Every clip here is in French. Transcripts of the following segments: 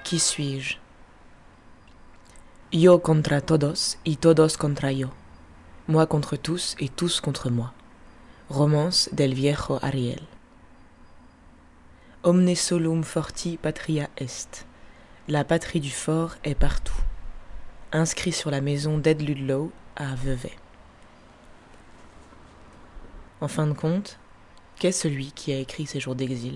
Qui suis-je? Yo contra todos y todos contra yo. Moi contre tous et tous contre moi. Romance del viejo Ariel. Omne solum forti patria est. La patrie du fort est partout. Inscrit sur la maison d'Ed Ludlow à Vevey. En fin de compte, qu'est celui qui a écrit ces jours d'exil?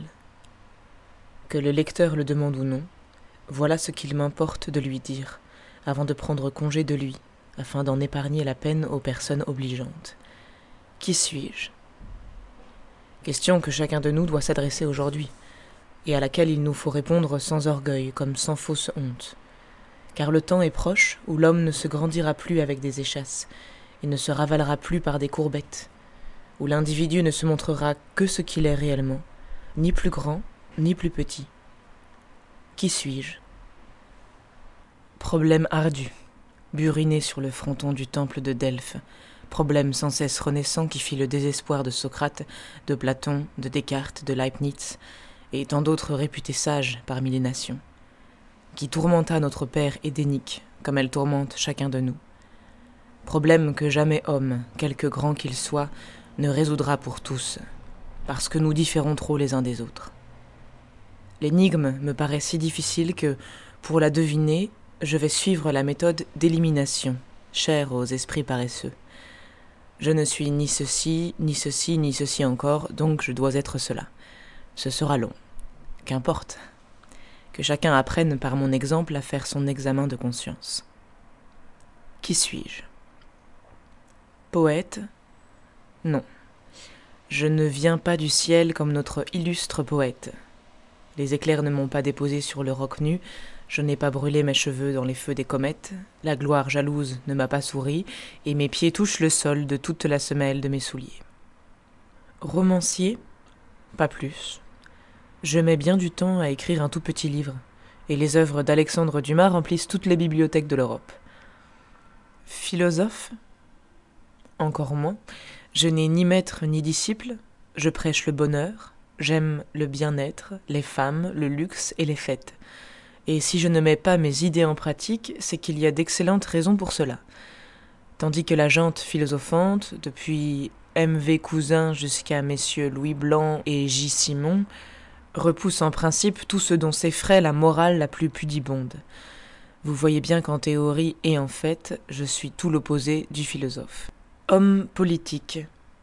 Que le lecteur le demande ou non, voilà ce qu'il m'importe de lui dire, avant de prendre congé de lui, afin d'en épargner la peine aux personnes obligeantes. Qui suis-je? Question que chacun de nous doit s'adresser aujourd'hui, et à laquelle il nous faut répondre sans orgueil, comme sans fausse honte. Car le temps est proche où l'homme ne se grandira plus avec des échasses, et ne se ravalera plus par des courbettes, où l'individu ne se montrera que ce qu'il est réellement, ni plus grand, ni plus petit. Qui suis-je? Problème ardu, buriné sur le fronton du temple de Delphes, problème sans cesse renaissant qui fit le désespoir de Socrate, de Platon, de Descartes, de Leibniz, et tant d'autres réputés sages parmi les nations, qui tourmenta notre père édénique, comme elle tourmente chacun de nous. Problème que jamais homme, quelque grand qu'il soit, ne résoudra pour tous, parce que nous différons trop les uns des autres. L'énigme me paraît si difficile que, pour la deviner, je vais suivre la méthode d'élimination, chère aux esprits paresseux. Je ne suis ni ceci, ni ceci, ni ceci encore, donc je dois être cela. Ce sera long. Qu'importe. Que chacun apprenne par mon exemple à faire son examen de conscience. Qui suis-je? Poète? Non. Je ne viens pas du ciel comme notre illustre poète. Les éclairs ne m'ont pas déposé sur le roc nu, je n'ai pas brûlé mes cheveux dans les feux des comètes, la gloire jalouse ne m'a pas souri, et mes pieds touchent le sol de toute la semelle de mes souliers. Romancier? Pas plus. Je mets bien du temps à écrire un tout petit livre, et les œuvres d'Alexandre Dumas remplissent toutes les bibliothèques de l'Europe. Philosophe? Encore moins. Je n'ai ni maître ni disciple, je prêche le bonheur, j'aime le bien-être, les femmes, le luxe et les fêtes. Et si je ne mets pas mes idées en pratique, c'est qu'il y a d'excellentes raisons pour cela. Tandis que la gente philosophante, depuis M.V. Cousin jusqu'à messieurs Louis Blanc et J. Simon, repousse en principe tout ce dont s'effraie la morale la plus pudibonde. Vous voyez bien qu'en théorie et en fait, je suis tout l'opposé du philosophe. Homme politique.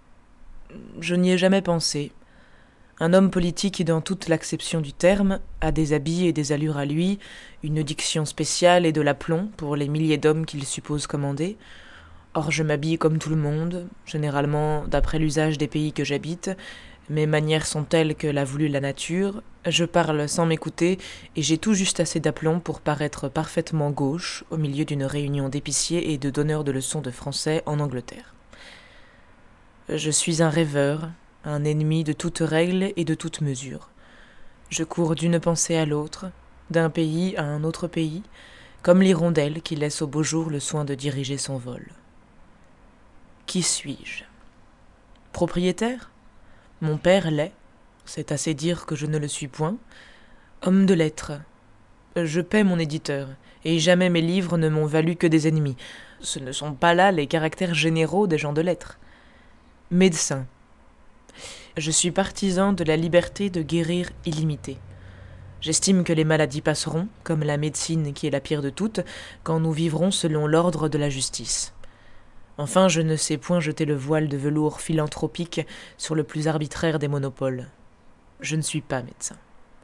Je n'y ai jamais pensé. Un homme politique, dans toute l'acception du terme, a des habits et des allures à lui, une diction spéciale et de l'aplomb pour les milliers d'hommes qu'il suppose commander. Or je m'habille comme tout le monde, généralement d'après l'usage des pays que j'habite. Mes manières sont telles que l'a voulu la nature, je parle sans m'écouter, et j'ai tout juste assez d'aplomb pour paraître parfaitement gauche au milieu d'une réunion d'épiciers et de donneurs de leçons de français en Angleterre. Je suis un rêveur, un ennemi de toute règle et de toute mesure. Je cours d'une pensée à l'autre, d'un pays à un autre pays, comme l'hirondelle qui laisse au beau jour le soin de diriger son vol. Qui suis-je? Propriétaire? Mon père l'est, c'est assez dire que je ne le suis point. Homme de lettres. Je paie mon éditeur, et jamais mes livres ne m'ont valu que des ennemis. Ce ne sont pas là les caractères généraux des gens de lettres. Médecin. Je suis partisan de la liberté de guérir illimitée. J'estime que les maladies passeront, comme la médecine qui est la pire de toutes, quand nous vivrons selon l'ordre de la justice. Enfin, je ne sais point jeter le voile de velours philanthropique sur le plus arbitraire des monopoles. Je ne suis pas médecin.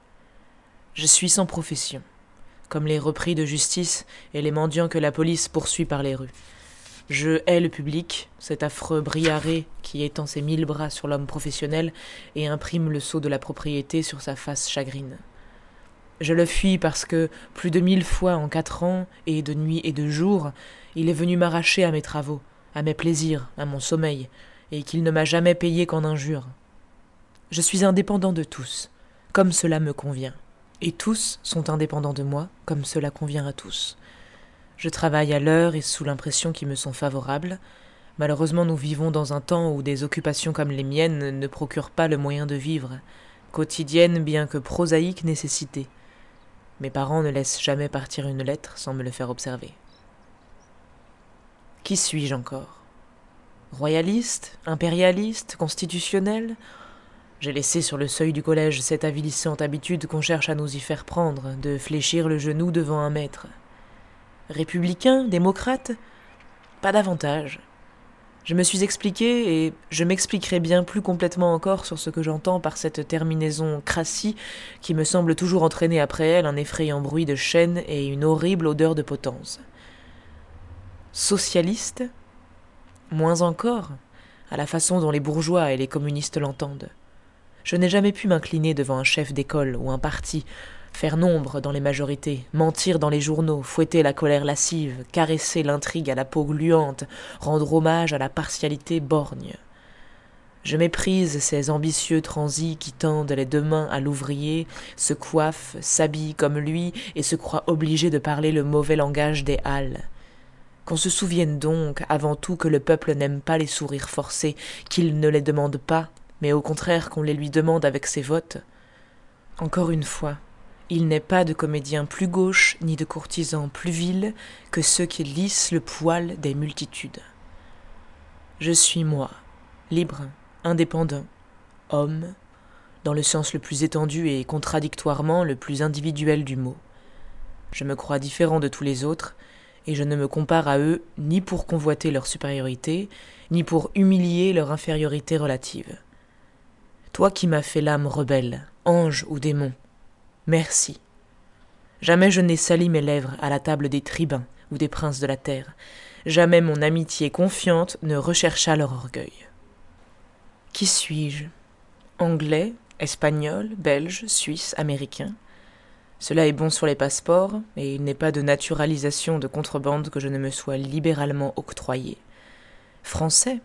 Je suis sans profession, comme les repris de justice et les mendiants que la police poursuit par les rues. Je hais le public, cet affreux briaré qui étend ses 1000 bras sur l'homme professionnel et imprime le sceau de la propriété sur sa face chagrine. Je le fuis parce que, plus de 1000 fois en 4 ans, et de nuit et de jour, il est venu m'arracher à mes travaux, à mes plaisirs, à mon sommeil, et qu'il ne m'a jamais payé qu'en injures. Je suis indépendant de tous, comme cela me convient, et tous sont indépendants de moi, comme cela convient à tous. Je travaille à l'heure et sous l'impression qui me sont favorables. Malheureusement, nous vivons dans un temps où des occupations comme les miennes ne procurent pas le moyen de vivre, quotidienne bien que prosaïque nécessité. Mes parents ne laissent jamais partir une lettre sans me le faire observer. Qui suis-je encore? Royaliste? Impérialiste? Constitutionnel? J'ai laissé sur le seuil du collège cette avilissante habitude qu'on cherche à nous y faire prendre, de fléchir le genou devant un maître. Républicain? Démocrate? Pas davantage. Je me suis expliqué, et je m'expliquerai bien plus complètement encore sur ce que j'entends par cette terminaison crassie qui me semble toujours entraîner après elle un effrayant bruit de chaîne et une horrible odeur de potence. Socialiste? Moins encore, à la façon dont les bourgeois et les communistes l'entendent. Je n'ai jamais pu m'incliner devant un chef d'école ou un parti, faire nombre dans les majorités, mentir dans les journaux, fouetter la colère lascive, caresser l'intrigue à la peau gluante, rendre hommage à la partialité borgne. Je méprise ces ambitieux transis qui tendent les deux mains à l'ouvrier, se coiffent, s'habillent comme lui et se croient obligés de parler le mauvais langage des halles. Qu'on se souvienne donc, avant tout, que le peuple n'aime pas les sourires forcés, qu'il ne les demande pas, mais au contraire qu'on les lui demande avec ses votes. Encore une fois, il n'est pas de comédien plus gauche ni de courtisan plus vil que ceux qui lissent le poil des multitudes. Je suis moi, libre, indépendant, homme, dans le sens le plus étendu et contradictoirement le plus individuel du mot. Je me crois différent de tous les autres, et je ne me compare à eux ni pour convoiter leur supériorité, ni pour humilier leur infériorité relative. Toi qui m'as fait l'âme rebelle, ange ou démon, merci. Jamais je n'ai sali mes lèvres à la table des tribuns ou des princes de la terre. Jamais mon amitié confiante ne rechercha leur orgueil. Qui suis-je? Anglais, espagnol, belge, suisse, américain. Cela est bon sur les passeports, et il n'est pas de naturalisation de contrebande que je ne me sois libéralement octroyé. Français?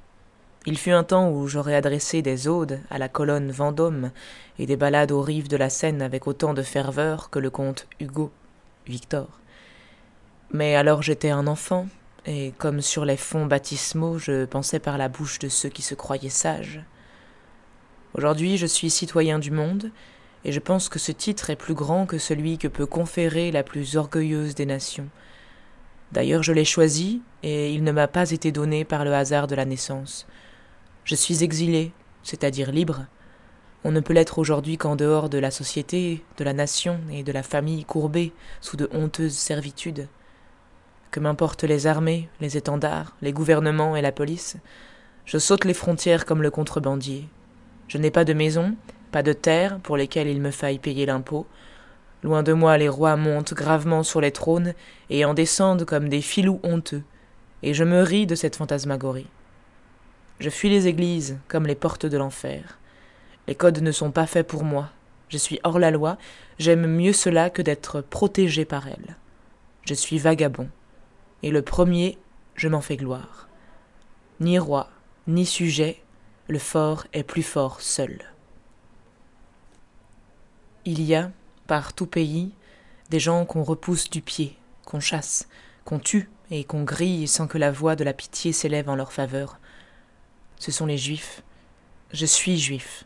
Il fut un temps où j'aurais adressé des odes à la colonne Vendôme et des ballades aux rives de la Seine avec autant de ferveur que le comte Hugo, Victor. Mais alors j'étais un enfant, et comme sur les fonds baptismaux, je pensais par la bouche de ceux qui se croyaient sages. Aujourd'hui, je suis citoyen du monde, et je pense que ce titre est plus grand que celui que peut conférer la plus orgueilleuse des nations. D'ailleurs, je l'ai choisi, et il ne m'a pas été donné par le hasard de la naissance. Je suis exilé, c'est-à-dire libre. On ne peut l'être aujourd'hui qu'en dehors de la société, de la nation et de la famille courbée sous de honteuses servitudes. Que m'importent les armées, les étendards, les gouvernements et la police, je saute les frontières comme le contrebandier. Je n'ai pas de maison, pas de terre pour lesquelles il me faille payer l'impôt. Loin de moi, les rois montent gravement sur les trônes et en descendent comme des filous honteux, et je me ris de cette fantasmagorie. Je fuis les églises comme les portes de l'enfer. Les codes ne sont pas faits pour moi. Je suis hors la loi, j'aime mieux cela que d'être protégé par elle. Je suis vagabond, et le premier, je m'en fais gloire. Ni roi, ni sujet, le fort est plus fort seul. Il y a, par tout pays, des gens qu'on repousse du pied, qu'on chasse, qu'on tue et qu'on grille sans que la voix de la pitié s'élève en leur faveur. Ce sont les Juifs. Je suis juif.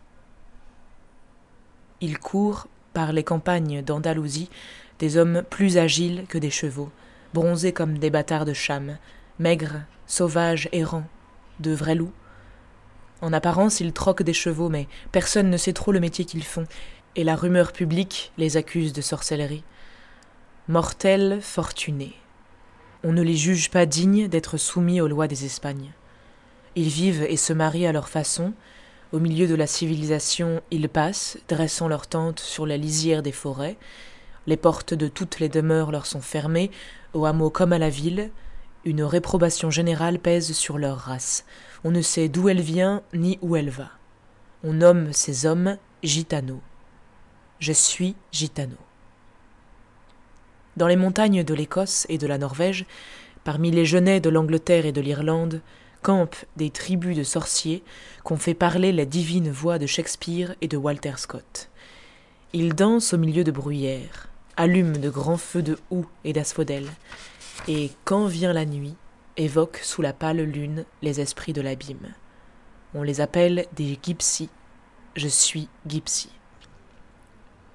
Ils courent, par les campagnes d'Andalousie, des hommes plus agiles que des chevaux, bronzés comme des bâtards de Cham, maigres, sauvages, errants, de vrais loups. En apparence, ils troquent des chevaux, mais personne ne sait trop le métier qu'ils font, et la rumeur publique les accuse de sorcellerie. Mortels fortunés. On ne les juge pas dignes d'être soumis aux lois des Espagnes. Ils vivent et se marient à leur façon. Au milieu de la civilisation, ils passent, dressant leurs tentes sur la lisière des forêts. Les portes de toutes les demeures leur sont fermées, au hameau comme à la ville. Une réprobation générale pèse sur leur race. On ne sait d'où elle vient ni où elle va. On nomme ces hommes gitanos. Je suis gitano. Dans les montagnes de l'Écosse et de la Norvège, parmi les genêts de l'Angleterre et de l'Irlande, campent des tribus de sorciers qu'ont fait parler les divines voix de Shakespeare et de Walter Scott. Ils dansent au milieu de bruyères, allument de grands feux de houx et d'asphodèles, et, quand vient la nuit, évoquent sous la pâle lune les esprits de l'abîme. On les appelle des gypsies. Je suis gypsy.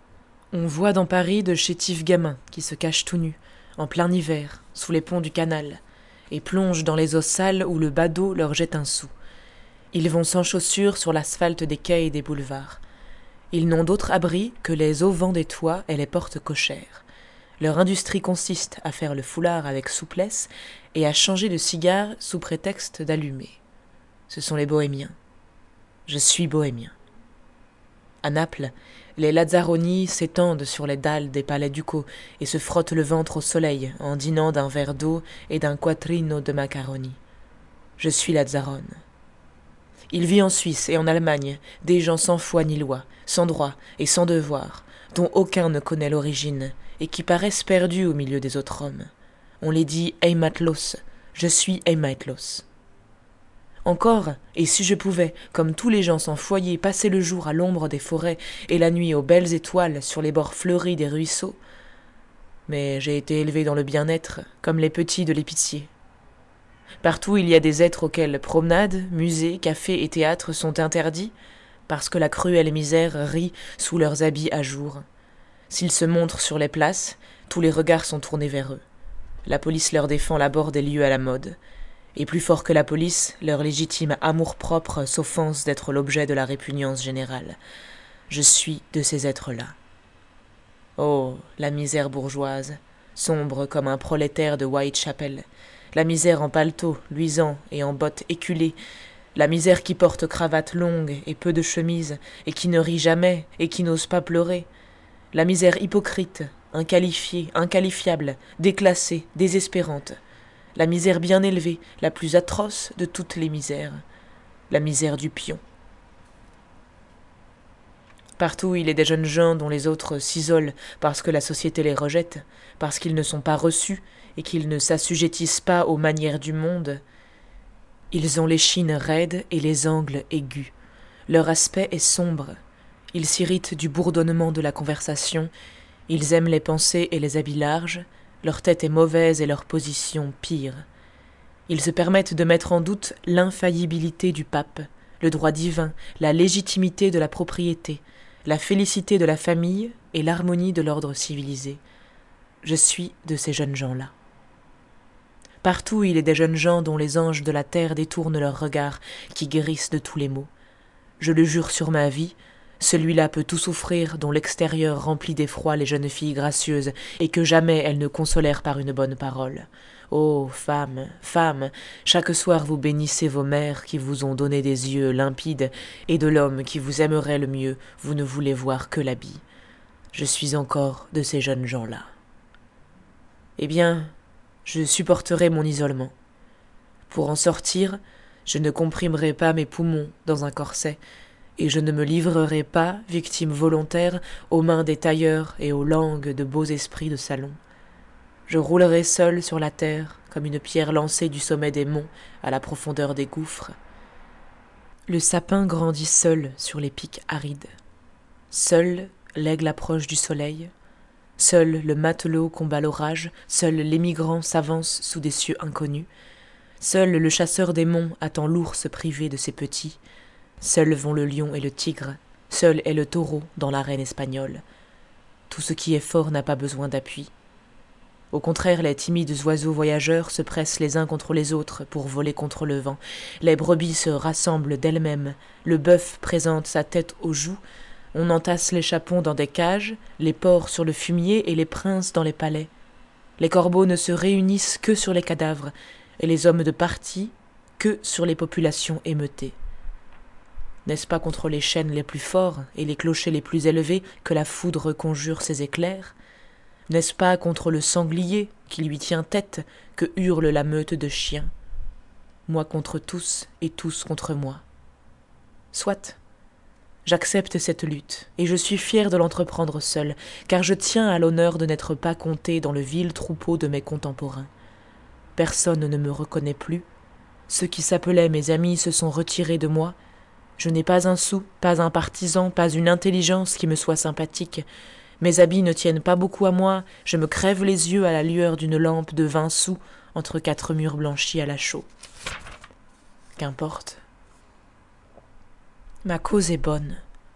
On voit dans Paris de chétifs gamins qui se cachent tout nus, en plein hiver, sous les ponts du canal, et plongent dans les eaux sales où le badaud leur jette un sou. Ils vont sans chaussures sur l'asphalte des quais et des boulevards. Ils n'ont d'autre abri que les auvents des toits et les portes cochères. Leur industrie consiste à faire le foulard avec souplesse et à changer de cigare sous prétexte d'allumer. Ce sont les bohémiens. Je suis bohémien. À Naples, les Lazzaroni s'étendent sur les dalles des palais ducaux et se frottent le ventre au soleil en dînant d'un verre d'eau et d'un quattrino de macaroni. Je suis Lazzarone. Il vit en Suisse et en Allemagne des gens sans foi ni loi, sans droit et sans devoir, dont aucun ne connaît l'origine et qui paraissent perdus au milieu des autres hommes. On les dit Heimatlos. Je suis Heimatlos. Encore, et si je pouvais, comme tous les gens sans foyer, passer le jour à l'ombre des forêts et la nuit aux belles étoiles sur les bords fleuris des ruisseaux. Mais j'ai été élevé dans le bien-être, comme les petits de l'épicier. Partout il y a des êtres auxquels promenades, musées, cafés et théâtres sont interdits, parce que la cruelle misère rit sous leurs habits à jour. S'ils se montrent sur les places, tous les regards sont tournés vers eux. La police leur défend l'abord des lieux à la mode. Et plus fort que la police, leur légitime amour-propre s'offense d'être l'objet de la répugnance générale. Je suis de ces êtres-là. Oh, la misère bourgeoise, sombre comme un prolétaire de Whitechapel, la misère en paletot, luisant et en bottes éculées, la misère qui porte cravate longue et peu de chemise, et qui ne rit jamais, et qui n'ose pas pleurer, la misère hypocrite, inqualifiée, inqualifiable, déclassée, désespérante, la misère bien élevée, la plus atroce de toutes les misères, la misère du pion. Partout il est des jeunes gens dont les autres s'isolent parce que la société les rejette, parce qu'ils ne sont pas reçus et qu'ils ne s'assujettissent pas aux manières du monde. Ils ont l'échine raide et les angles aigus. Leur aspect est sombre. Ils s'irritent du bourdonnement de la conversation. Ils aiment les pensées et les habits larges. Leur tête est mauvaise et leur position pire. Ils se permettent de mettre en doute l'infaillibilité du pape, le droit divin, la légitimité de la propriété, la félicité de la famille et l'harmonie de l'ordre civilisé. Je suis de ces jeunes gens-là. Partout il est des jeunes gens dont les anges de la terre détournent leurs regards, qui guérissent de tous les maux. Je le jure sur ma vie, celui-là peut tout souffrir dont l'extérieur remplit d'effroi les jeunes filles gracieuses, et que jamais elles ne consolèrent par une bonne parole. Ô femmes, femmes, chaque soir vous bénissez vos mères qui vous ont donné des yeux limpides, et de l'homme qui vous aimerait le mieux, vous ne voulez voir que l'habit. Je suis encore de ces jeunes gens-là. Eh bien, je supporterai mon isolement. Pour en sortir, je ne comprimerai pas mes poumons dans un corset, et je ne me livrerai pas, victime volontaire, aux mains des tailleurs et aux langues de beaux esprits de salon. Je roulerai seul sur la terre, comme une pierre lancée du sommet des monts à la profondeur des gouffres. Le sapin grandit seul sur les pics arides. Seul l'aigle approche du soleil. Seul le matelot combat l'orage. Seul l'émigrant s'avance sous des cieux inconnus. Seul le chasseur des monts attend l'ours privé de ses petits. Seuls vont le lion et le tigre. Seul est le taureau dans l'arène espagnole. Tout ce qui est fort n'a pas besoin d'appui. Au contraire, les timides oiseaux voyageurs se pressent les uns contre les autres pour voler contre le vent. Les brebis se rassemblent d'elles-mêmes. Le bœuf présente sa tête aux joues. On entasse les chapons dans des cages, les porcs sur le fumier et les princes dans les palais. Les corbeaux ne se réunissent que sur les cadavres, et les hommes de parti que sur les populations émeutées. N'est-ce pas contre les chênes les plus forts et les clochers les plus élevés que la foudre conjure ses éclairs ? N'est-ce pas contre le sanglier qui lui tient tête que hurle la meute de chiens ? Moi contre tous et tous contre moi. Soit, j'accepte cette lutte, et je suis fier de l'entreprendre seul, car je tiens à l'honneur de n'être pas compté dans le vil troupeau de mes contemporains. Personne ne me reconnaît plus. Ceux qui s'appelaient mes amis se sont retirés de moi. Je n'ai pas un sou, pas un partisan, pas une intelligence qui me soit sympathique. Mes habits ne tiennent pas beaucoup à moi, je me crève les yeux à la lueur d'une lampe de 20 sous entre 4 murs blanchis à la chaux. Qu'importe. Ma cause est bonne.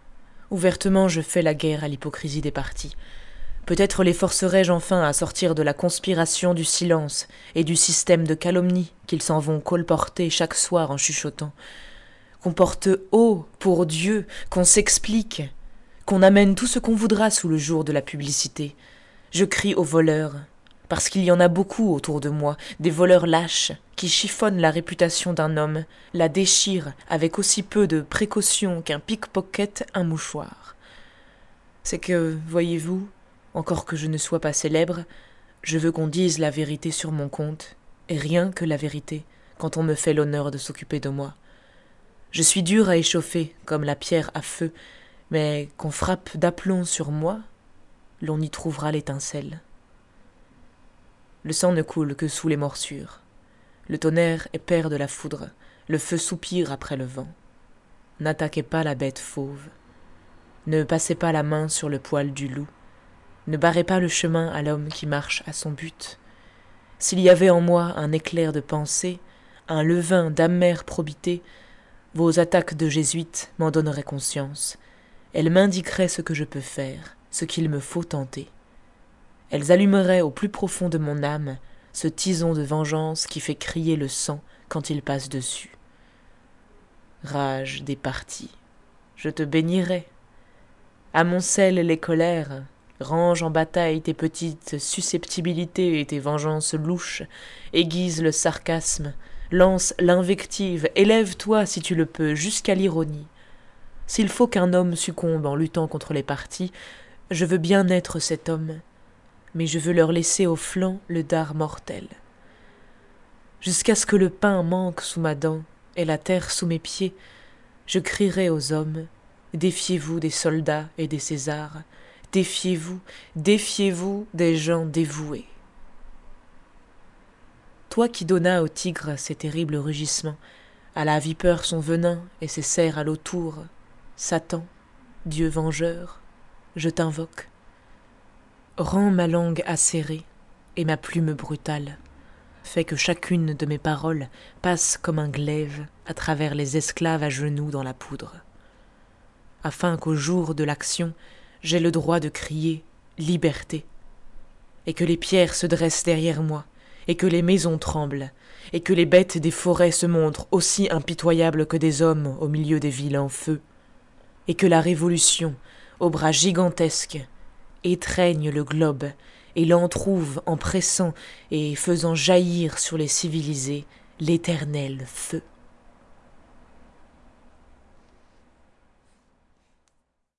Ouvertement, je fais la guerre à l'hypocrisie des partis. Peut-être les forcerai-je enfin à sortir de la conspiration du silence et du système de calomnie qu'ils s'en vont colporter chaque soir en chuchotant. Qu'on porte haut pour Dieu, qu'on s'explique, qu'on amène tout ce qu'on voudra sous le jour de la publicité. Je crie aux voleurs, parce qu'il y en a beaucoup autour de moi, des voleurs lâches, qui chiffonnent la réputation d'un homme, la déchirent avec aussi peu de précaution qu'un pickpocket un mouchoir. C'est que, voyez-vous, encore que je ne sois pas célèbre, je veux qu'on dise la vérité sur mon compte, et rien que la vérité, quand on me fait l'honneur de s'occuper de moi. Je suis dur à échauffer, comme la pierre à feu, mais qu'on frappe d'aplomb sur moi, l'on y trouvera l'étincelle. Le sang ne coule que sous les morsures. Le tonnerre est père de la foudre, le feu soupire après le vent. N'attaquez pas la bête fauve. Ne passez pas la main sur le poil du loup. Ne barrez pas le chemin à l'homme qui marche à son but. S'il y avait en moi un éclair de pensée, un levain d'amère probité, vos attaques de jésuites m'en donneraient conscience. Elles m'indiqueraient ce que je peux faire, ce qu'il me faut tenter. Elles allumeraient au plus profond de mon âme ce tison de vengeance qui fait crier le sang quand il passe dessus. Rage des partis, je te bénirai. Amoncelle les colères, range en bataille tes petites susceptibilités et tes vengeances louches, aiguise le sarcasme, lance l'invective, élève-toi si tu le peux jusqu'à l'ironie. S'il faut qu'un homme succombe en luttant contre les partis, je veux bien être cet homme, mais je veux leur laisser au flanc le dard mortel. Jusqu'à ce que le pain manque sous ma dent et la terre sous mes pieds, je crierai aux hommes, défiez-vous des soldats et des Césars, défiez-vous, défiez-vous des gens dévoués. Toi qui donnas au tigre ses terribles rugissements, à la vipère son venin et ses serres à l'autour, Satan, Dieu vengeur, je t'invoque. Rends ma langue acérée et ma plume brutale. Fais que chacune de mes paroles passe comme un glaive à travers les esclaves à genoux dans la poudre. Afin qu'au jour de l'action, j'ai le droit de crier « Liberté !» et que les pierres se dressent derrière moi, et que les maisons tremblent, et que les bêtes des forêts se montrent aussi impitoyables que des hommes au milieu des villes en feu, et que la révolution, aux bras gigantesques, étreigne le globe et l'entrouve en pressant et faisant jaillir sur les civilisés l'éternel feu.